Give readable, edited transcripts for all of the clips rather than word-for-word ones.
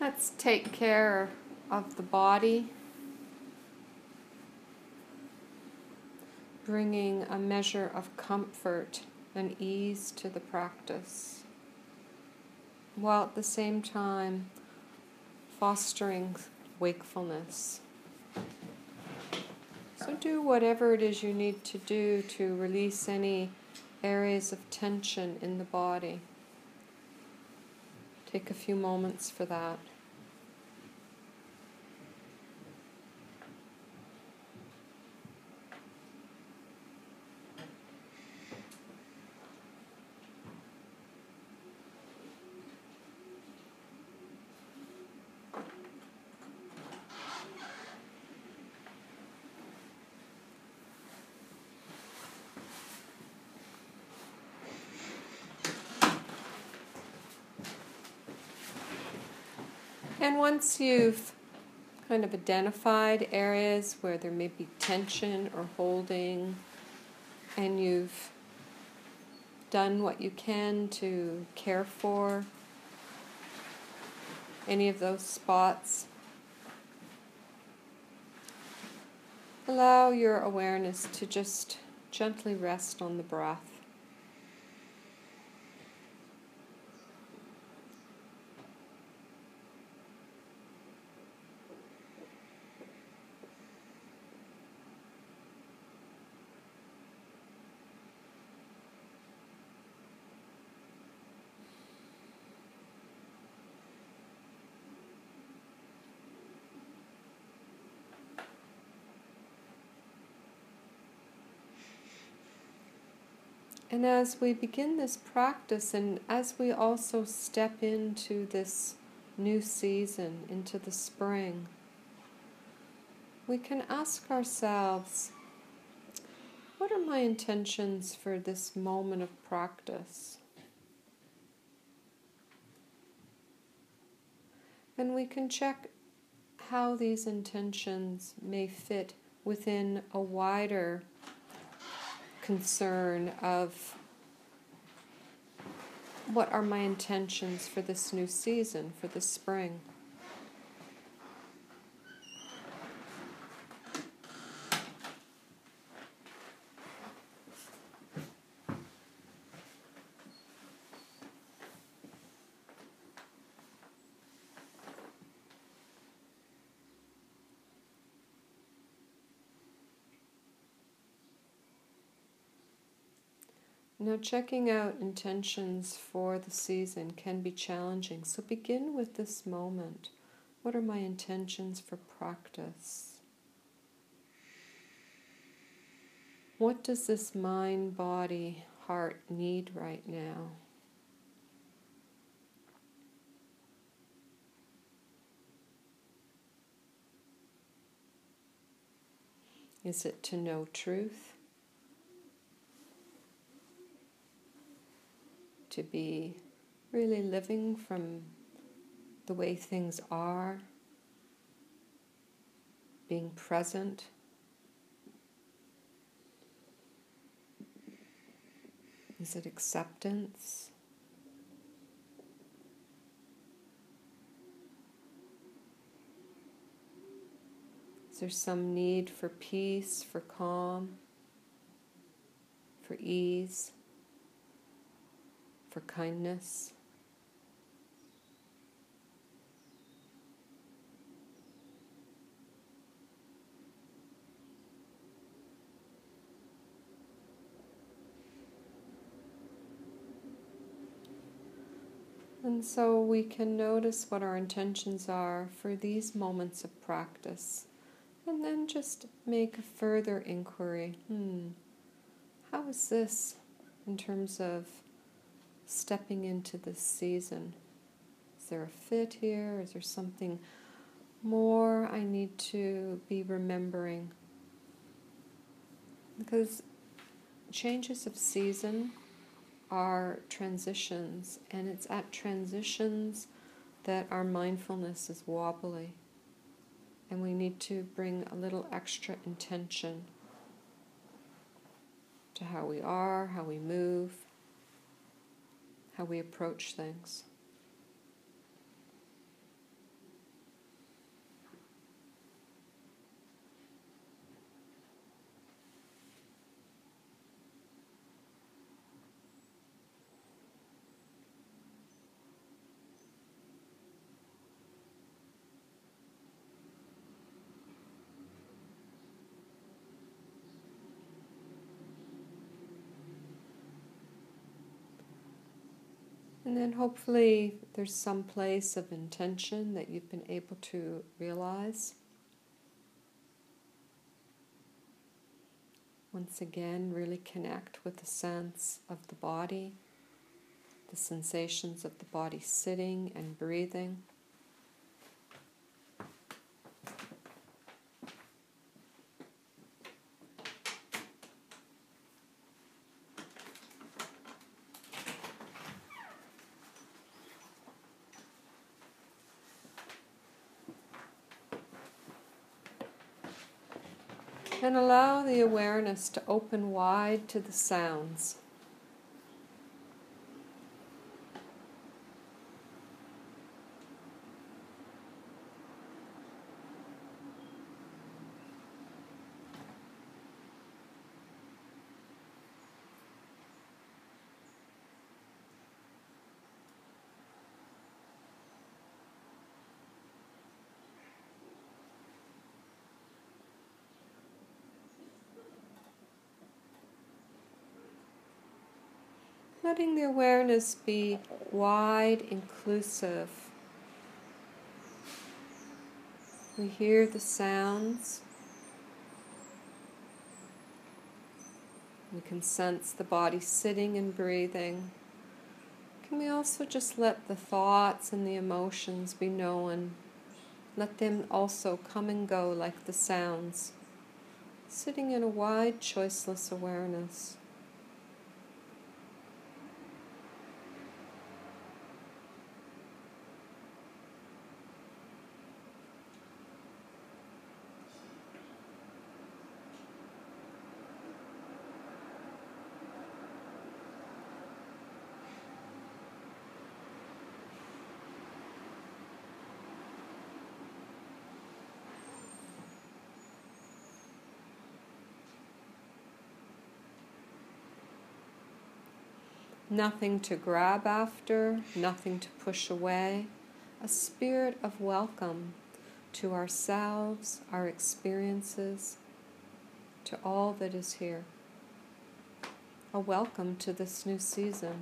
Let's take care of the body, bringing a measure of comfort and ease to the practice, while at the same time fostering wakefulness. So do whatever it is you need to do to release any areas of tension in the body. Take a few moments for that. And once you've kind of identified areas where there may be tension or holding, and you've done what you can to care for any of those spots, allow your awareness to just gently rest on the breath. And as we begin this practice, and as we also step into this new season, into the spring, we can ask ourselves, what are my intentions for this moment of practice? And we can check how these intentions may fit within a wider concern of what are my intentions for this new season, for the spring. Now, checking out intentions for the season can be challenging, so begin with this moment. What are my intentions for practice? What does this mind, body, heart need right now? Is it to know truth? To be really living from the way things are, being present? Is it acceptance? Is there some need for peace, for calm, for ease, for kindness? And so we can notice what our intentions are for these moments of practice, and then just make a further inquiry. How is this in terms of stepping into this season? Is there a fit here? Is there something more I need to be remembering? Because changes of season are transitions, and it's at transitions that our mindfulness is wobbly, and we need to bring a little extra intention to how we are, how we move, how we approach things. And then hopefully there's some place of intention that you've been able to realize. Once again, really connect with the sense of the body, the sensations of the body sitting and breathing. And allow the awareness to open wide to the sounds. Letting the awareness be wide, inclusive. We hear the sounds. We can sense the body sitting and breathing. Can we also just let the thoughts and the emotions be known? Let them also come and go like the sounds. Sitting in a wide, choiceless awareness. Nothing to grab after, nothing to push away. A spirit of welcome to ourselves, our experiences, to all that is here. A welcome to this new season.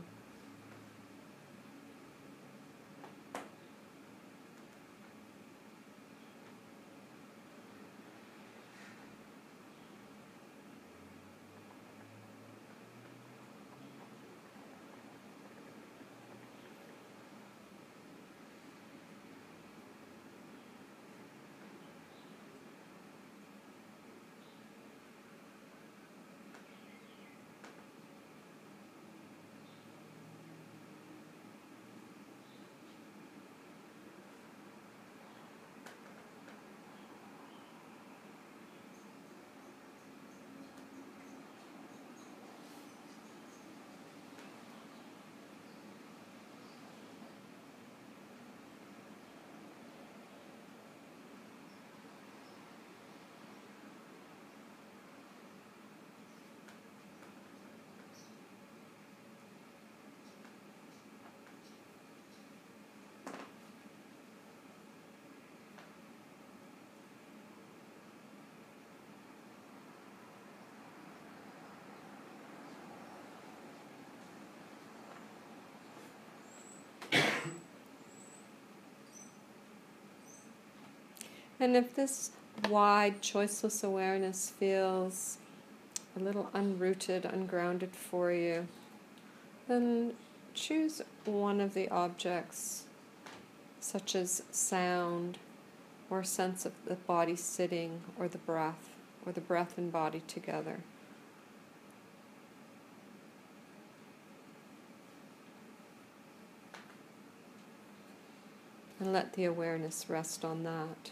And if this wide, choiceless awareness feels a little unrooted, ungrounded for you, then choose one of the objects, such as sound, or sense of the body sitting, or the breath and body together. And let the awareness rest on that.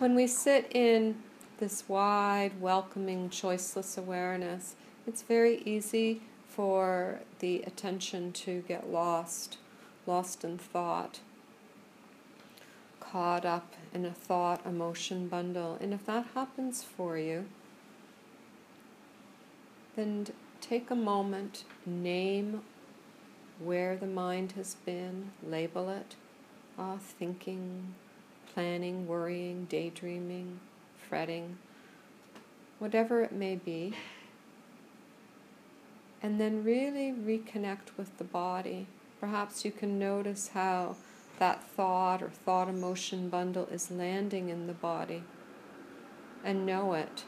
When we sit in this wide, welcoming, choiceless awareness, it's very easy for the attention to get lost in thought, caught up in a thought emotion bundle. And if that happens for you, then take a moment, name where the mind has been, label it, thinking, planning, worrying, daydreaming, fretting, whatever it may be, and then really reconnect with the body. Perhaps you can notice how that thought or thought emotion bundle is landing in the body, and know it.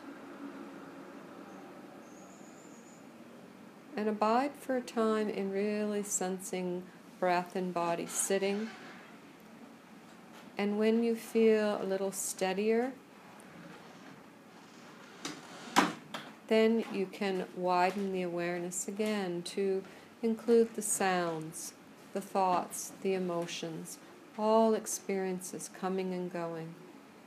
And abide for a time in really sensing breath and body sitting. And when you feel a little steadier, then you can widen the awareness again to include the sounds, the thoughts, the emotions, all experiences coming and going.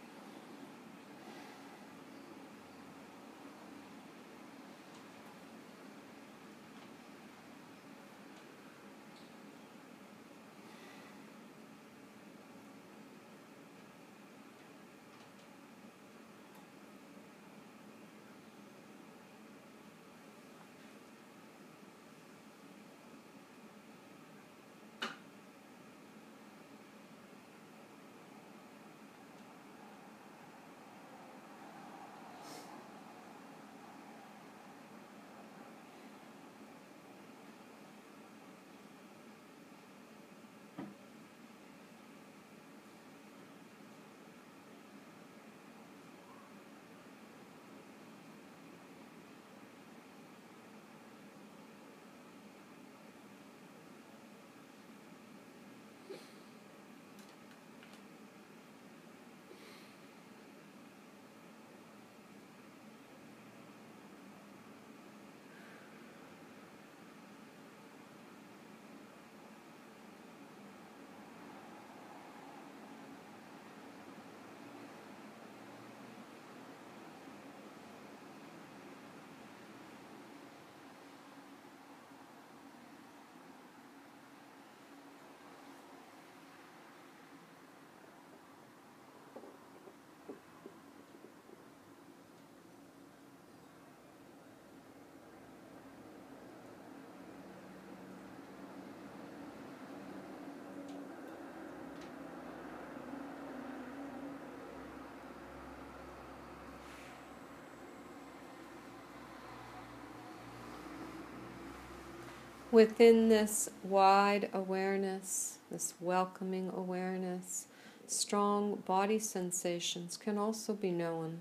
Within this wide awareness, this welcoming awareness, strong body sensations can also be known.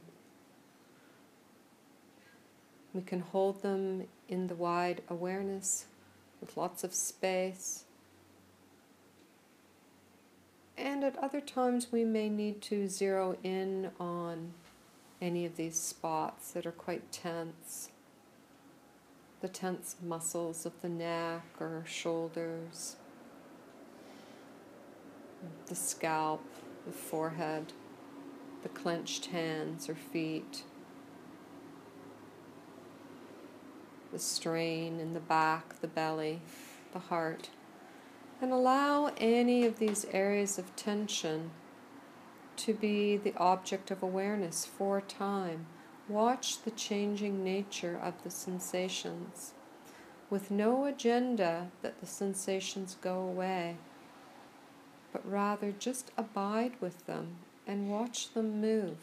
We can hold them in the wide awareness with lots of space. And at other times we may need to zero in on any of these spots that are quite tense. The tense muscles of the neck or shoulders, the scalp, the forehead, the clenched hands or feet, the strain in the back, the belly, the heart. And allow any of these areas of tension to be the object of awareness for a time. Watch the changing nature of the sensations, with no agenda that the sensations go away, but rather just abide with them and watch them move,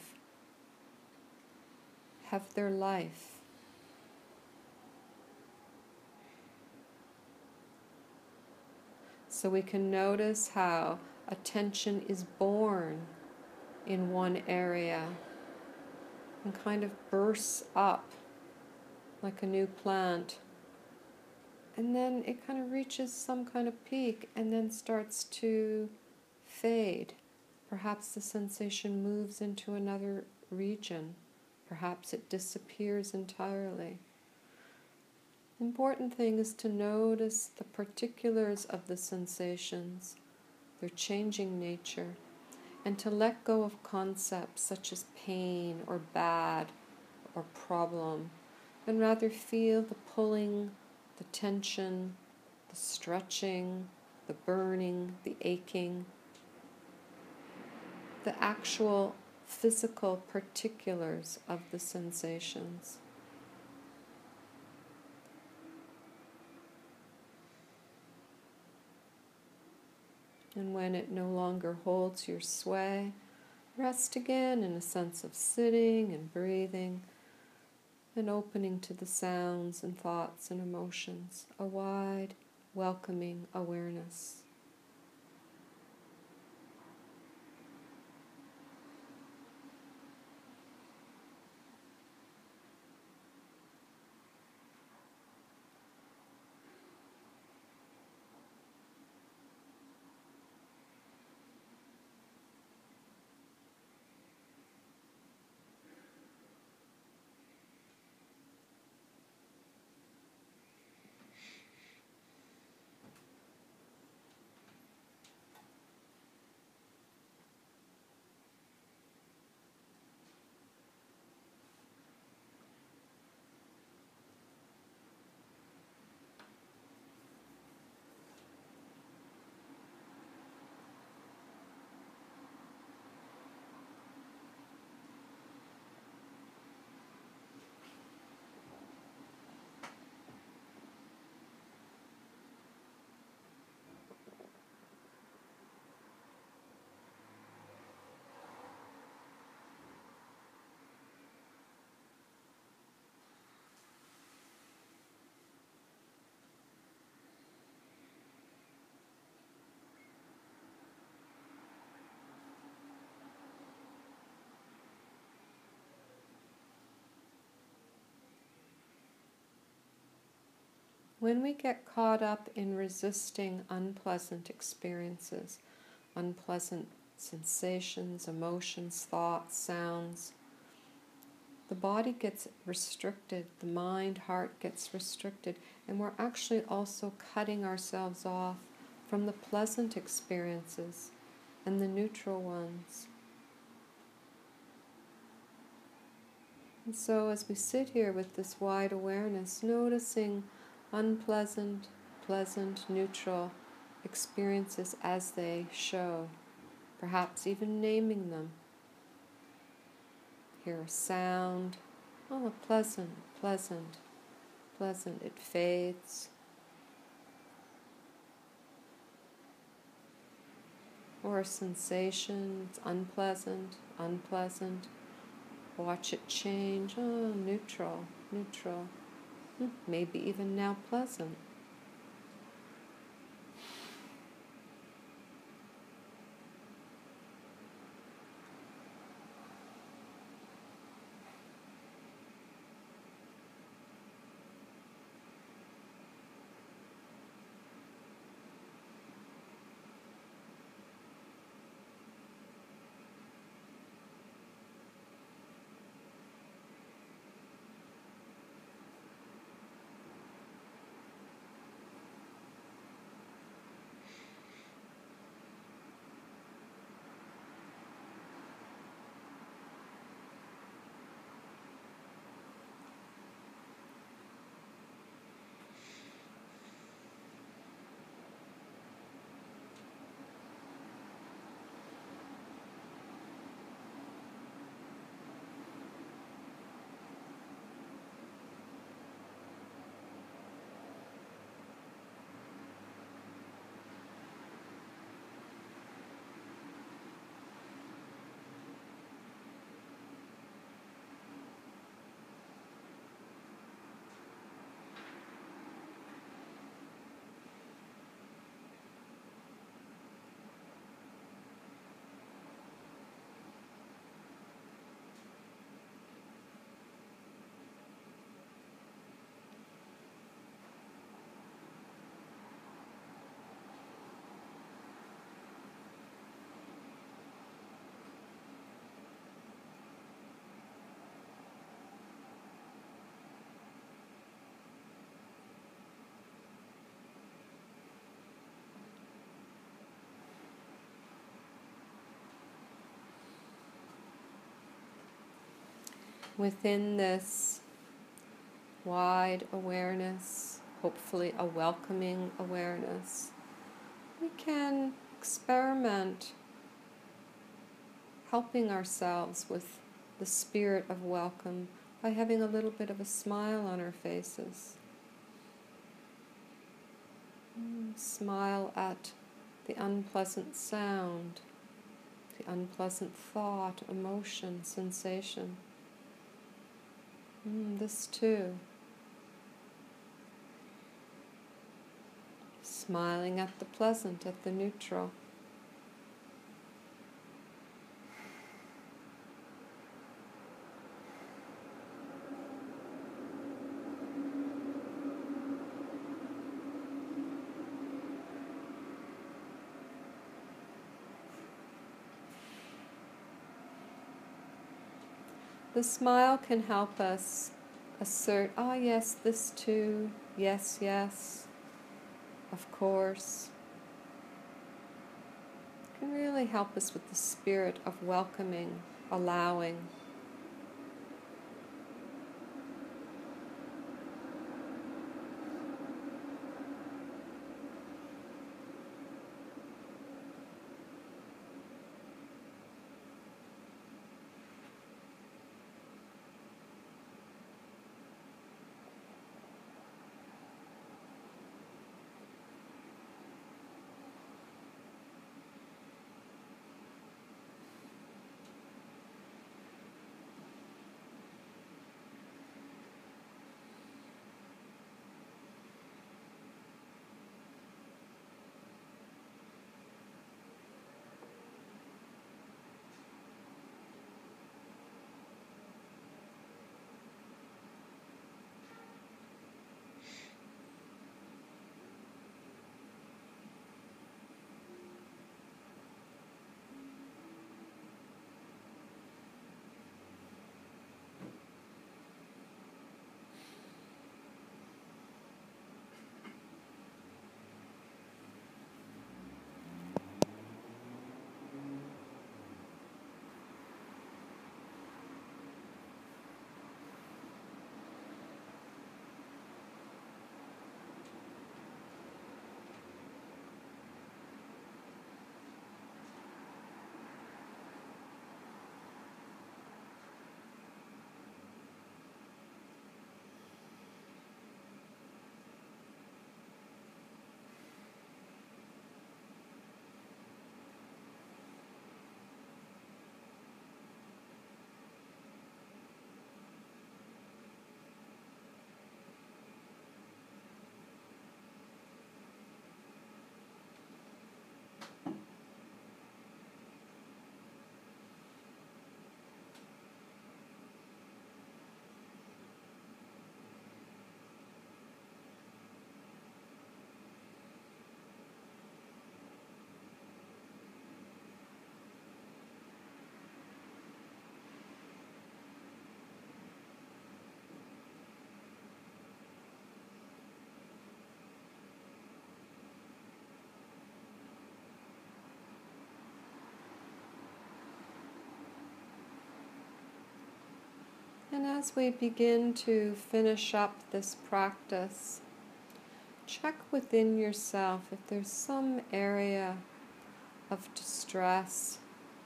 have their life. So we can notice how attention is born in one area and kind of bursts up like a new plant. And then it kind of reaches some kind of peak and then starts to fade. Perhaps the sensation moves into another region. Perhaps it disappears entirely. The important thing is to notice the particulars of the sensations, their changing nature, and to let go of concepts such as pain or bad or problem, and rather feel the pulling, the tension, the stretching, the burning, the aching, the actual physical particulars of the sensations. And when it no longer holds your sway, rest again in a sense of sitting and breathing and opening to the sounds and thoughts and emotions, a wide, welcoming awareness. When we get caught up in resisting unpleasant experiences, unpleasant sensations, emotions, thoughts, sounds, the body gets restricted, the mind, heart gets restricted, and we're actually also cutting ourselves off from the pleasant experiences and the neutral ones. And so as we sit here with this wide awareness, noticing unpleasant, pleasant, neutral experiences as they show, perhaps even naming them. Hear a sound, oh, pleasant, pleasant, pleasant, it fades. Or a sensation, it's unpleasant, unpleasant. Watch it change, oh, neutral, neutral. Maybe even now pleasant. Within this wide awareness, hopefully a welcoming awareness, we can experiment helping ourselves with the spirit of welcome by having a little bit of a smile on our faces. Smile at the unpleasant sound, the unpleasant thought, emotion, sensation. This too. Smiling at the pleasant, at the neutral. The smile can help us assert, yes, this too, yes, yes, of course. It can really help us with the spirit of welcoming, allowing. And as we begin to finish up this practice, check within yourself if there's some area of distress,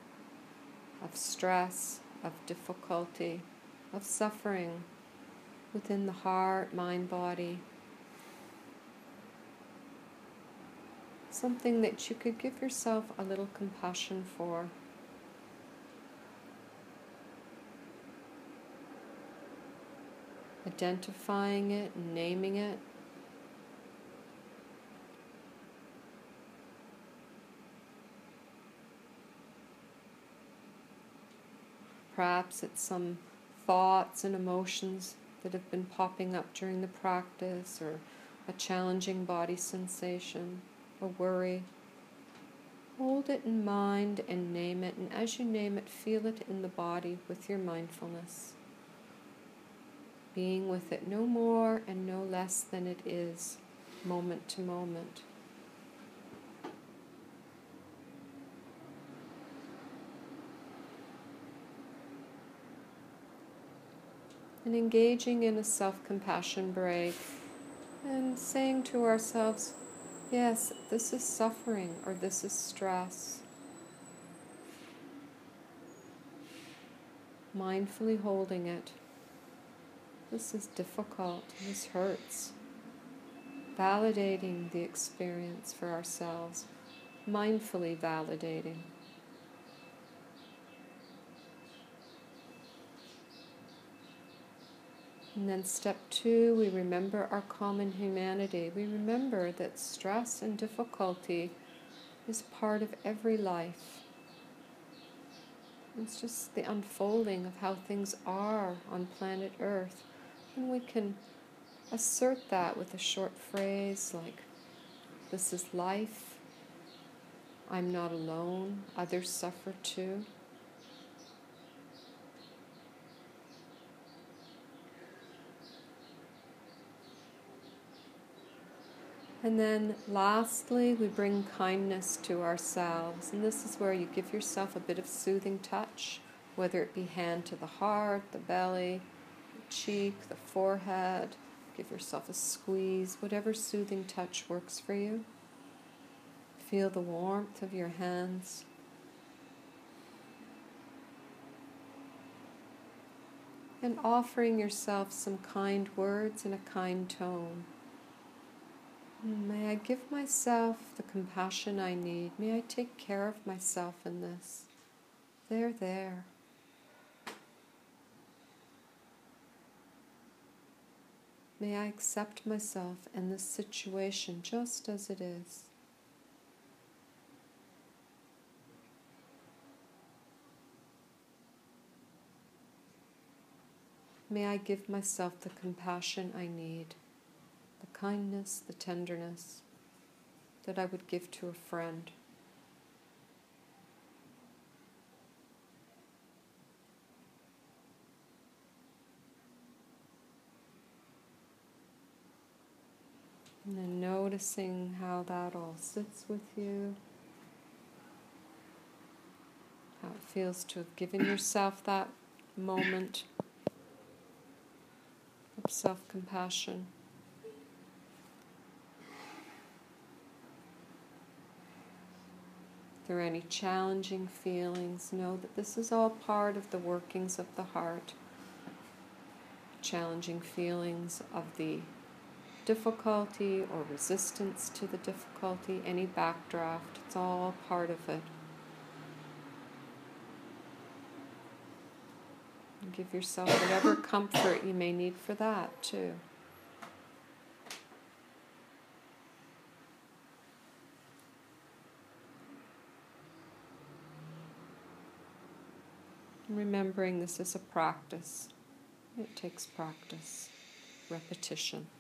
of stress, of difficulty, of suffering within the heart, mind, body. Something that you could give yourself a little compassion for. Identifying it, naming it. Perhaps it's some thoughts and emotions that have been popping up during the practice, or a challenging body sensation, a worry. Hold it in mind and name it, and as you name it, feel it in the body with your mindfulness. Being with it no more and no less than it is, moment to moment. and engaging in a self-compassion break and saying to ourselves, yes, this is suffering or this is stress. Mindfully holding it. This is difficult, this hurts. Validating the experience for ourselves, mindfully validating. And then step 2, we remember our common humanity. We remember that stress and difficulty is part of every life. It's just the unfolding of how things are on planet Earth. And we can assert that with a short phrase like, this is life, I'm not alone, others suffer too. And then lastly, we bring kindness to ourselves. And this is where you give yourself a bit of soothing touch, whether it be hand to the heart, the belly, the cheek, the forehead. Give yourself a squeeze, whatever soothing touch works for you. Feel the warmth of your hands. And offering yourself some kind words in a kind tone. May I give myself the compassion I need. May I take care of myself in this. There. May I accept myself in this situation just as it is. May I give myself the compassion I need, the kindness, the tenderness that I would give to a friend. And then noticing how that all sits with you, how it feels to have given yourself that moment of self-compassion. If there are any challenging feelings, know that this is all part of the workings of the heart. Challenging feelings of the difficulty or resistance to the difficulty, any backdraft, it's all part of it. And give yourself whatever comfort you may need for that too. And remembering this is a practice. It takes practice, repetition.